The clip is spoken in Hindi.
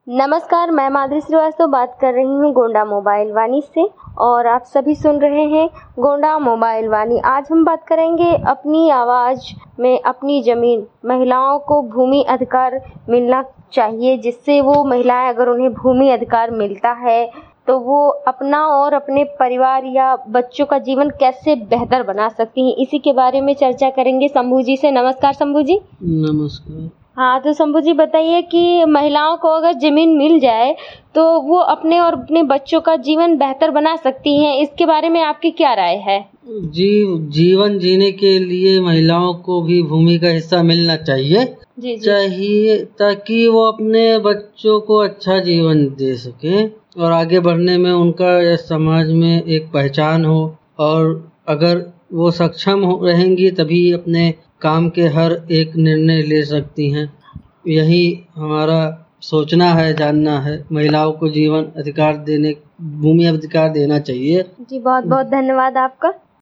नमस्कार, मैं माधुरी श्रीवास्तव बात कर रही हूँ गोंडा मोबाइल वाणी से और आप सभी सुन रहे हैं गोंडा मोबाइल वाणी। आज हम बात करेंगे अपनी आवाज़ में अपनी ज़मीन। महिलाओं को भूमि अधिकार मिलना चाहिए, जिससे वो महिलाएं, अगर उन्हें भूमि अधिकार मिलता है तो वो अपना और अपने परिवार या बच्चों का जीवन कैसे बेहतर बना सकती हैं, इसी के बारे में चर्चा करेंगे शंभू जी से। नमस्कार शंभू जी। नमस्कार। हाँ, तो शंभू जी बताइए कि महिलाओं को अगर ज़मीन मिल जाए तो वो अपने और अपने बच्चों का जीवन बेहतर बना सकती हैं, इसके बारे में आपकी क्या राय है? जीवन जीने के लिए महिलाओं को भी भूमि का हिस्सा मिलना चाहिए। चाहिए ताकि वो अपने बच्चों को अच्छा जीवन दे सके और आगे बढ़ने में उनका समाज में एक पहचान हो, और अगर वो सक्षम हो रहेंगी तभी अपने काम के हर एक निर्णय ले सकती हैं। यही हमारा सोचना है, जानना है। महिलाओं को जीवन अधिकार देने, भूमि अधिकार देना चाहिए। जी, बहुत बहुत धन्यवाद आपका।